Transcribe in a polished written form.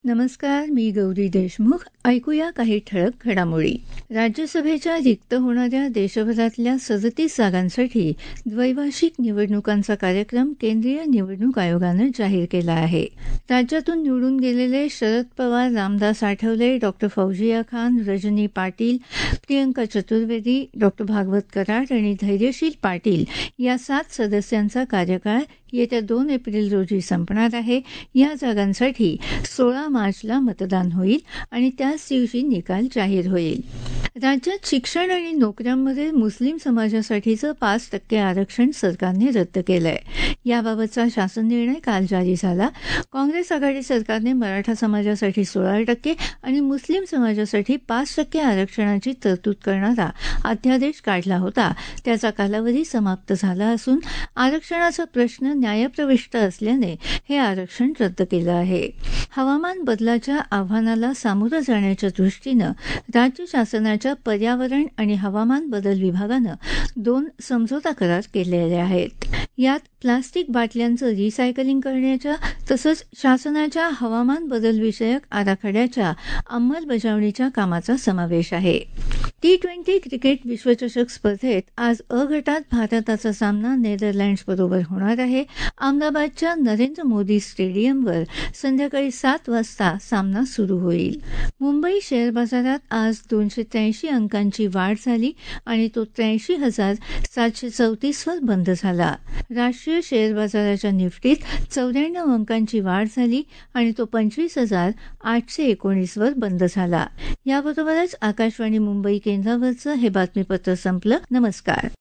नमस्कार, मी गौरी देशमुख. ऐकूया काही ठळक घडामोडी. राज्यसभेच्या रिक्त होणाऱ्या देशभरातल्या 37 जागांसाठी द्वैवार्षिक निवडणुकांचा कार्यक्रम केंद्रीय निवडणूक आयोगानं जाहीर केला आहे. राज्यातून निवडून गेलेले शरद पवार, रामदास आठवले, डॉ. फौजिया खान, रजनी पाटील, प्रियंका चतुर्वेदी, डॉ. भागवत कराड आणि धैर्यशील पाटील या 7 सदस्यांचा कार्यकाळ येत्या 2 एप्रिल रोजी संपणार आहे. या जागांसाठी 16 मार्चला मतदान होईल आणि त्याच दिवशी निकाल जाहीर होईल. राज्यात शिक्षण आणि नोकऱ्यांमध्ये मुस्लिम समाजासाठीचं 5% आरक्षण सरकारने रद्द केलंय. याबाबतचा शासन निर्णय काल जारी झाला. काँग्रेस आघाडी सरकारने मराठा समाजासाठी 16% आणि मुस्लिम समाजासाठी 5% आरक्षणाची तरतूद करणारा अध्यादेश काढला होता. त्याचा कालावधी समाप्त झाला असून आरक्षणाचा प्रश्न न्यायप्रविष्ट असल्याने हे आरक्षण रद्द केलं आहे. हवामान बदलाच्या आव्हानाला सामोरं जाण्याच्या दृष्टीनं राज्य शासनाच्या पर्यावरण आणि हवामान बदल विभागानं 2 समझोता करार केलेले आहेत. यात प्लास्टिक बाटल्यांचं रिसायकलिंग करण्याच्या तसंच शासनाच्या हवामान बदल विषयक आराखड्याच्या अंमलबजावणीच्या कामाचा समावेश आहे. T20 क्रिकेट विश्वचषक स्पर्धेत आज अ गटात भारताचा सामना नेदरलँड्सबरोबर होणार आहे. अहमदाबादच्या नरेंद्र मोदी स्टेडियमवर संध्याकाळी 7 वाजता सामना सुरू होईल. मुंबई शेअर बाजारात आज 283 अंकांची वाढ झाली आणि तो 83,734 वर बंद झाला. राष्ट्रीय शेअर बाजाराच्या निफ्टीत 94 अंकांची वाढ झाली आणि तो 25,819 वर बंद झाला. याबरोबरच आकाशवाणी मुंबई केंद्रावरचं हे बातमीपत्र संपलं. नमस्कार.